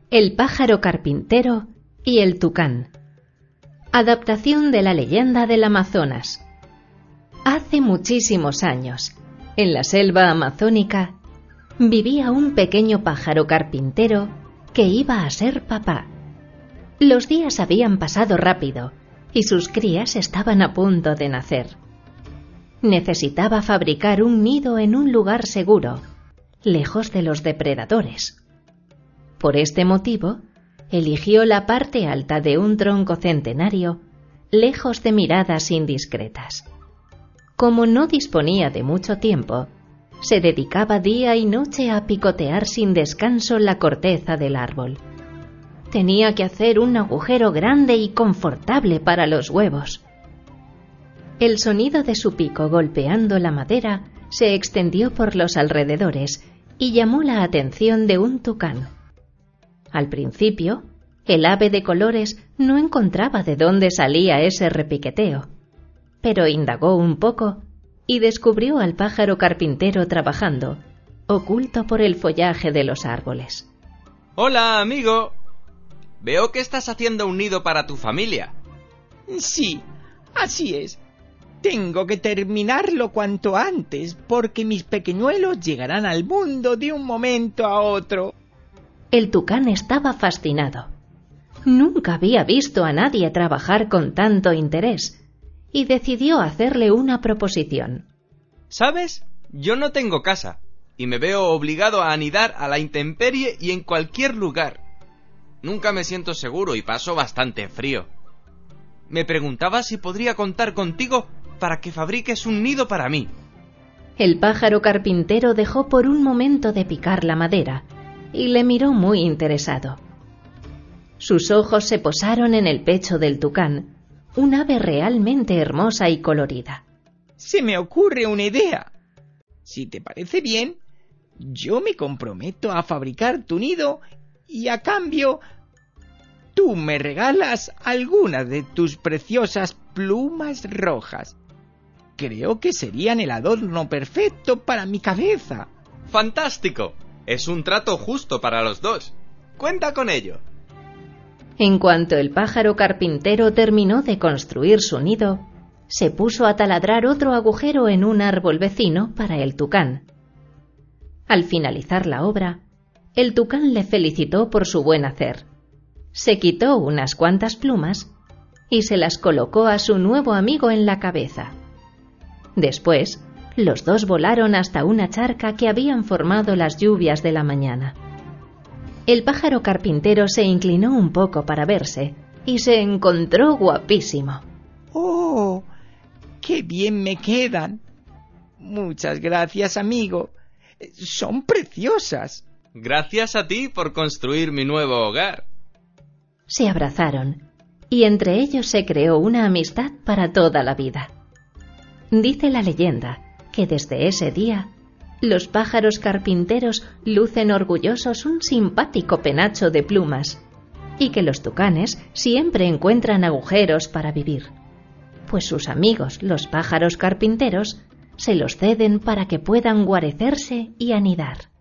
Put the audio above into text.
El pájaro carpintero y el tucán. Adaptación de la leyenda del Amazonas. Hace muchísimos años, en la selva amazónica, vivía un pequeño pájaro carpintero que iba a ser papá. Los días habían pasado rápido y sus crías estaban a punto de nacer. Necesitaba fabricar un nido en un lugar seguro, lejos de los depredadores. Por este motivo, eligió la parte alta de un tronco centenario, lejos de miradas indiscretas. Como no disponía de mucho tiempo, se dedicaba día y noche a picotear sin descanso la corteza del árbol. Tenía que hacer un agujero grande y confortable para los huevos. El sonido de su pico golpeando la madera se extendió por los alrededores y llamó la atención de un tucán. Al principio, el ave de colores no encontraba de dónde salía ese repiqueteo, pero indagó un poco y descubrió al pájaro carpintero trabajando, oculto por el follaje de los árboles. ¡Hola, amigo! Veo que estás haciendo un nido para tu familia. Sí, así es. Tengo que terminarlo cuanto antes, porque mis pequeñuelos llegarán al mundo de un momento a otro. El tucán estaba fascinado. Nunca había visto a nadie trabajar con tanto interés y decidió hacerle una proposición. ¿Sabes? Yo no tengo casa y me veo obligado a anidar a la intemperie y en cualquier lugar. Nunca me siento seguro y paso bastante frío. Me preguntaba si podría contar contigo para que fabriques un nido para mí. El pájaro carpintero dejó por un momento de picar la madera y le miró muy interesado. Sus ojos se posaron en el pecho del tucán, un ave realmente hermosa y colorida. Se me ocurre una idea. Si te parece bien, yo me comprometo a fabricar tu nido y a cambio tú me regalas algunas de tus preciosas plumas rojas. Creo que serían el adorno perfecto para mi cabeza. ¡Fantástico! Es un trato justo para los dos. Cuenta con ello. En cuanto el pájaro carpintero terminó de construir su nido, se puso a taladrar otro agujero en un árbol vecino para el tucán. Al finalizar la obra, el tucán le felicitó por su buen hacer. Se quitó unas cuantas plumas y se las colocó a su nuevo amigo en la cabeza. Después, los dos volaron hasta una charca que habían formado las lluvias de la mañana. El pájaro carpintero se inclinó un poco para verse y se encontró guapísimo. ¡Oh! ¡Qué bien me quedan! Muchas gracias, amigo. Son preciosas. Gracias a ti por construir mi nuevo hogar. Se abrazaron y entre ellos se creó una amistad para toda la vida. Dice la leyenda que desde ese día los pájaros carpinteros lucen orgullosos un simpático penacho de plumas y que los tucanes siempre encuentran agujeros para vivir, pues sus amigos los pájaros carpinteros se los ceden para que puedan guarecerse y anidar.